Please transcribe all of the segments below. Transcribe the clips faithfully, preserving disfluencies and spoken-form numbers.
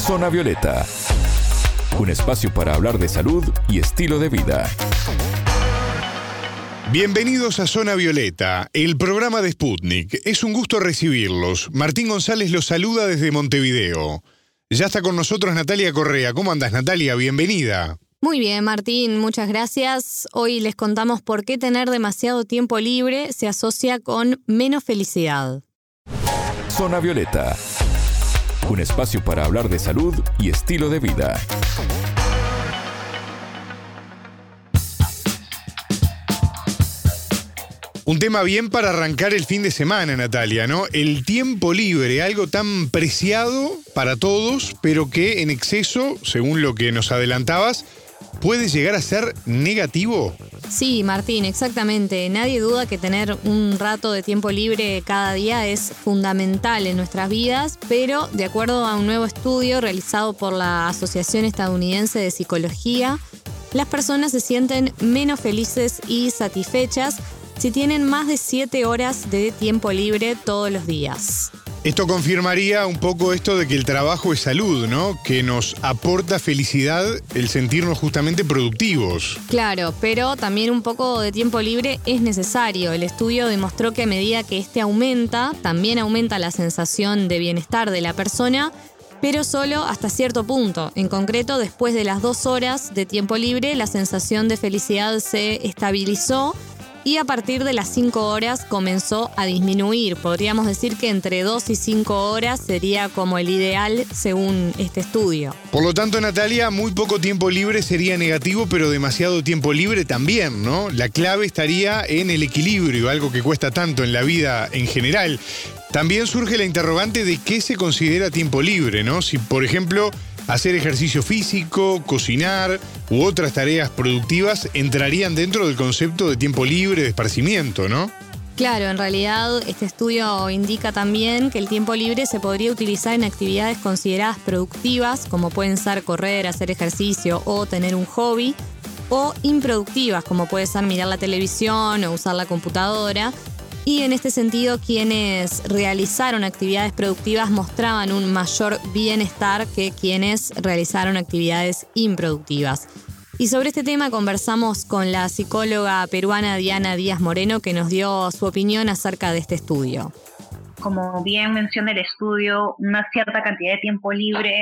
Zona Violeta, un espacio para hablar de salud y estilo de vida. Bienvenidos a Zona Violeta, el programa de Sputnik. Es un gusto recibirlos. Martín González los saluda desde Montevideo. Ya está con nosotros Natalia Correa. ¿Cómo andas, Natalia? Bienvenida. Muy bien, Martín, muchas gracias. Hoy les contamos por qué tener demasiado tiempo libre se asocia con menos felicidad. Zona Violeta, un espacio para hablar de salud y estilo de vida. Un tema bien para arrancar el fin de semana, Natalia, ¿no? El tiempo libre, algo tan preciado para todos, pero que en exceso, según lo que nos adelantabas, puede llegar a ser negativo. Sí, Martín, exactamente. Nadie duda que tener un rato de tiempo libre cada día es fundamental en nuestras vidas, pero de acuerdo a un nuevo estudio realizado por la Asociación Estadounidense de Psicología, las personas se sienten menos felices y satisfechas si tienen más de siete horas de tiempo libre todos los días. Esto confirmaría un poco esto de que el trabajo es salud, ¿no? Que nos aporta felicidad el sentirnos justamente productivos. Claro, pero también un poco de tiempo libre es necesario. El estudio demostró que a medida que este aumenta, también aumenta la sensación de bienestar de la persona, pero solo hasta cierto punto. En concreto, después de las dos horas de tiempo libre, la sensación de felicidad se estabilizó y a partir de las cinco horas comenzó a disminuir. Podríamos decir que entre dos y cinco horas sería como el ideal según este estudio. Por lo tanto, Natalia, muy poco tiempo libre sería negativo, pero demasiado tiempo libre también, ¿no? La clave estaría en el equilibrio, algo que cuesta tanto en la vida en general. También surge la interrogante de qué se considera tiempo libre, ¿no? Si, por ejemplo, hacer ejercicio físico, cocinar u otras tareas productivas entrarían dentro del concepto de tiempo libre, de esparcimiento, ¿no? Claro, en realidad este estudio indica también que el tiempo libre se podría utilizar en actividades consideradas productivas, como pueden ser correr, hacer ejercicio o tener un hobby, o improductivas, como puede ser mirar la televisión o usar la computadora. Y en este sentido, quienes realizaron actividades productivas mostraban un mayor bienestar que quienes realizaron actividades improductivas. Y sobre este tema conversamos con la psicóloga peruana Diana Díaz Moreno, que nos dio su opinión acerca de este estudio. Como bien menciona el estudio, una cierta cantidad de tiempo libre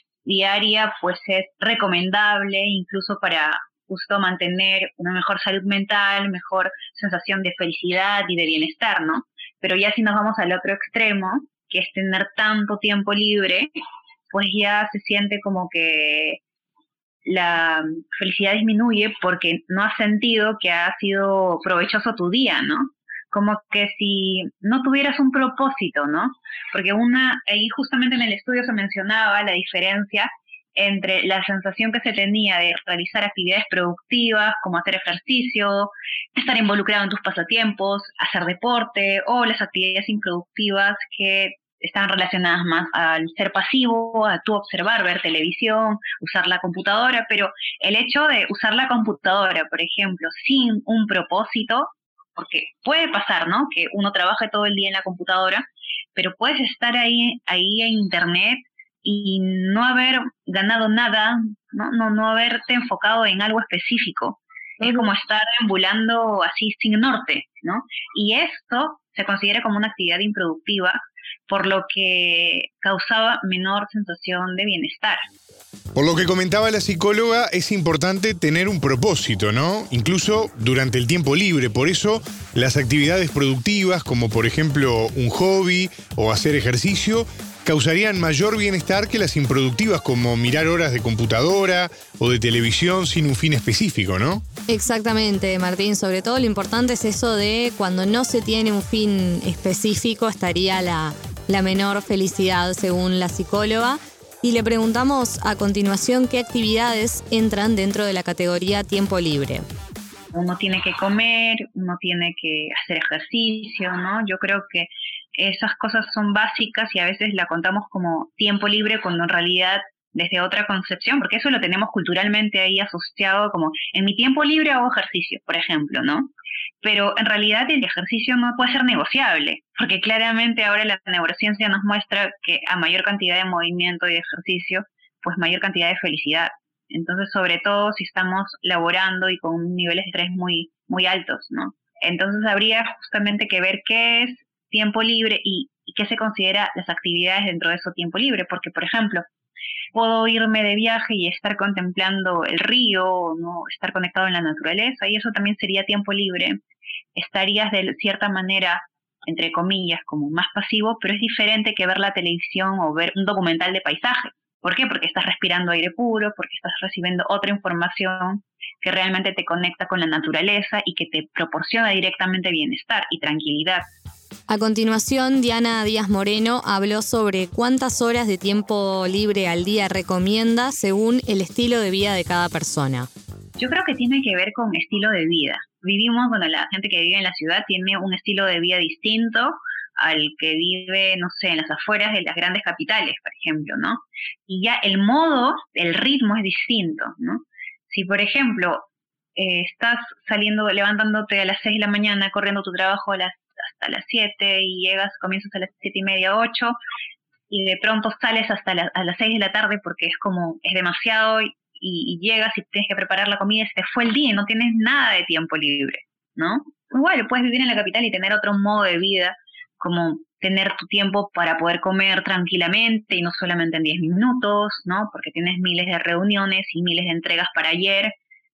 diaria pues es recomendable incluso para justo mantener una mejor salud mental, mejor sensación de felicidad y de bienestar, ¿no? Pero ya si nos vamos al otro extremo, que es tener tanto tiempo libre, pues ya se siente como que la felicidad disminuye porque no has sentido que ha sido provechoso tu día, ¿no? Como que si no tuvieras un propósito, ¿no? Porque una, ahí justamente en el estudio se mencionaba la diferencia entre la sensación que se tenía de realizar actividades productivas, como hacer ejercicio, estar involucrado en tus pasatiempos, hacer deporte, o las actividades improductivas que están relacionadas más al ser pasivo, a tú observar, ver televisión, usar la computadora, pero el hecho de usar la computadora, por ejemplo, sin un propósito, porque puede pasar, ¿no?, que uno trabaje todo el día en la computadora, pero puedes estar ahí, ahí en internet y no haber ganado nada, no, no, no haberte enfocado en algo específico. Es como estar ambulando así sin norte, ¿no? Y esto se considera como una actividad improductiva, por lo que causaba menor sensación de bienestar. Por lo que comentaba la psicóloga, es importante tener un propósito, ¿no? Incluso durante el tiempo libre. Por eso, las actividades productivas, como por ejemplo un hobby o hacer ejercicio, causarían mayor bienestar que las improductivas, como mirar horas de computadora o de televisión sin un fin específico, ¿no? Exactamente, Martín. Sobre todo lo importante es eso de cuando no se tiene un fin específico, estaría la, la menor felicidad, según la psicóloga. Y le preguntamos a continuación qué actividades entran dentro de la categoría tiempo libre. Uno tiene que comer, uno tiene que hacer ejercicio, ¿no? Yo creo que esas cosas son básicas y a veces la contamos como tiempo libre cuando en realidad desde otra concepción, porque eso lo tenemos culturalmente ahí asociado como, en mi tiempo libre hago ejercicio, por ejemplo, ¿no? Pero en realidad el ejercicio no puede ser negociable, porque claramente ahora la neurociencia nos muestra que a mayor cantidad de movimiento y de ejercicio, pues mayor cantidad de felicidad. Entonces, sobre todo si estamos laborando y con niveles de estrés muy, muy altos, ¿no? Entonces habría justamente que ver qué es tiempo libre y, y qué se considera las actividades dentro de ese tiempo libre, porque, por ejemplo, puedo irme de viaje y estar contemplando el río, ¿no? Estar conectado en la naturaleza, y eso también sería tiempo libre. Estarías de cierta manera, entre comillas, como más pasivo, pero es diferente que ver la televisión o ver un documental de paisaje. ¿Por qué? Porque estás respirando aire puro, porque estás recibiendo otra información que realmente te conecta con la naturaleza y que te proporciona directamente bienestar y tranquilidad. A continuación, Diana Díaz Moreno habló sobre cuántas horas de tiempo libre al día recomienda según el estilo de vida de cada persona. Yo creo que tiene que ver con estilo de vida. Vivimos, bueno, la gente que vive en la ciudad tiene un estilo de vida distinto al que vive, no sé, en las afueras de las grandes capitales, por ejemplo, ¿no? Y ya el modo, el ritmo es distinto, ¿no? Si, por ejemplo, eh, estás saliendo, levantándote a las seis de la mañana, corriendo tu trabajo a las, hasta las siete y llegas, comienzas a las siete y media, ocho, y de pronto sales hasta la, a las seis de la tarde porque es como, es demasiado, y, y llegas y tienes que preparar la comida, se te fue el día y no tienes nada de tiempo libre, ¿no? Igual, puedes vivir en la capital y tener otro modo de vida, como tener tu tiempo para poder comer tranquilamente y no solamente en diez minutos, ¿no? Porque tienes miles de reuniones y miles de entregas para ayer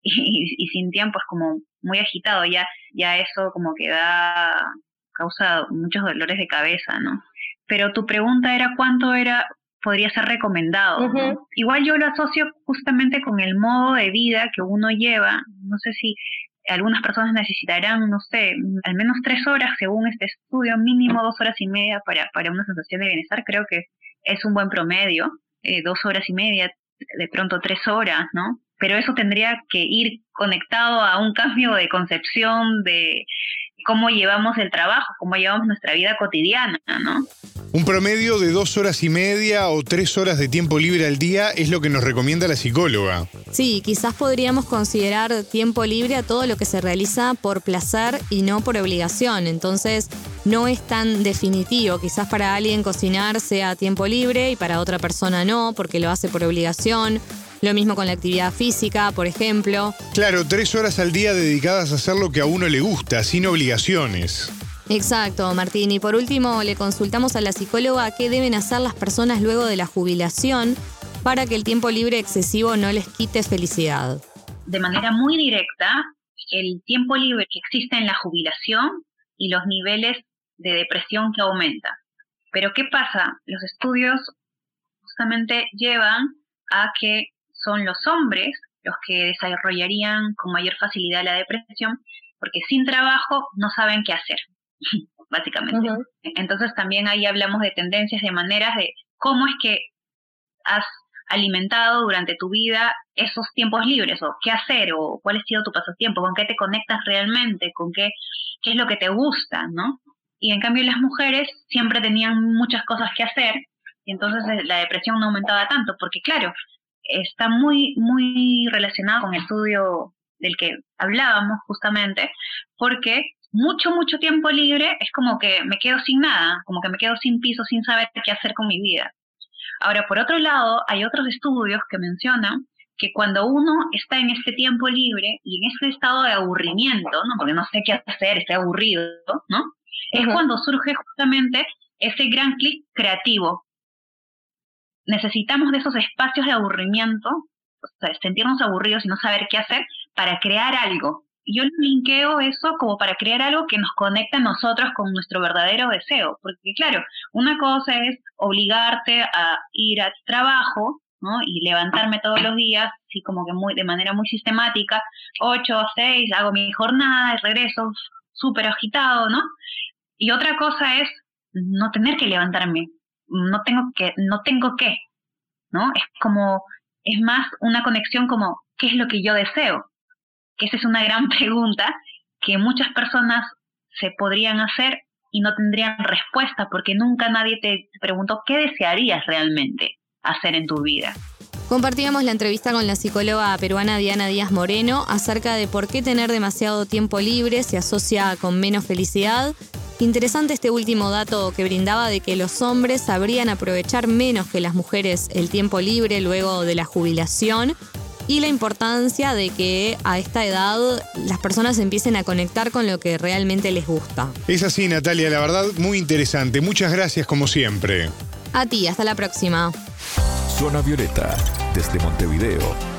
y, y sin tiempo es como muy agitado, ya, ya eso como que da, causa muchos dolores de cabeza, ¿no? Pero tu pregunta era cuánto era, podría ser recomendado, ¿no? Uh-huh. Igual yo lo asocio justamente con el modo de vida que uno lleva, no sé si algunas personas necesitarán, no sé, al menos tres horas según este estudio, mínimo dos horas y media para, para una sensación de bienestar. Creo que es un buen promedio, eh, dos horas y media, de pronto tres horas, ¿no? Pero eso tendría que ir conectado a un cambio de concepción de cómo llevamos el trabajo, cómo llevamos nuestra vida cotidiana, ¿no? Un promedio de dos horas y media o tres horas de tiempo libre al día es lo que nos recomienda la psicóloga. Sí, quizás podríamos considerar tiempo libre a todo lo que se realiza por placer y no por obligación. Entonces, no es tan definitivo. Quizás para alguien cocinar sea tiempo libre y para otra persona no, porque lo hace por obligación. Lo mismo con la actividad física, por ejemplo. Claro, tres horas al día dedicadas a hacer lo que a uno le gusta, sin obligaciones. Exacto, Martín. Y por último, le consultamos a la psicóloga qué deben hacer las personas luego de la jubilación para que el tiempo libre excesivo no les quite felicidad. De manera muy directa, el tiempo libre que existe en la jubilación y los niveles de depresión que aumentan. Pero ¿qué pasa? Los estudios justamente llevan a que son los hombres los que desarrollarían con mayor facilidad la depresión, porque sin trabajo no saben qué hacer, básicamente. Uh-huh. Entonces también ahí hablamos de tendencias, de maneras de cómo es que has alimentado durante tu vida esos tiempos libres, o qué hacer, o cuál ha sido tu pasatiempo, con qué te conectas realmente, con qué, qué es lo que te gusta, ¿no? Y en cambio las mujeres siempre tenían muchas cosas que hacer, y entonces la depresión no aumentaba tanto, porque claro, está muy, muy relacionado con el estudio del que hablábamos justamente, porque mucho, mucho tiempo libre es como que me quedo sin nada, como que me quedo sin piso, sin saber qué hacer con mi vida. Ahora, por otro lado, hay otros estudios que mencionan que cuando uno está en este tiempo libre y en este estado de aburrimiento, ¿no? Porque no sé qué hacer, estoy aburrido, ¿no? Uh-huh. Es cuando surge justamente ese gran clic creativo. Necesitamos de esos espacios de aburrimiento, o sea, sentirnos aburridos y no saber qué hacer, para crear algo. Y yo linkeo eso como para crear algo que nos conecte a nosotros con nuestro verdadero deseo. Porque claro, una cosa es obligarte a ir al trabajo, ¿no? Y levantarme todos los días, así como que muy, de manera muy sistemática, ocho a seis, hago mi jornada y regreso súper agitado, ¿no? Y otra cosa es no tener que levantarme. no tengo que, no tengo que, ¿no? Es como, es más una conexión como, ¿qué es lo que yo deseo? Que esa es una gran pregunta que muchas personas se podrían hacer y no tendrían respuesta porque nunca nadie te preguntó qué desearías realmente hacer en tu vida. Compartíamos la entrevista con la psicóloga peruana Diana Díaz Moreno acerca de por qué tener demasiado tiempo libre se asocia con menos felicidad. Interesante este último dato que brindaba de que los hombres sabrían aprovechar menos que las mujeres el tiempo libre luego de la jubilación y la importancia de que a esta edad las personas empiecen a conectar con lo que realmente les gusta. Es así, Natalia, la verdad muy interesante. Muchas gracias como siempre. A ti, hasta la próxima. Zona Violeta, desde Montevideo,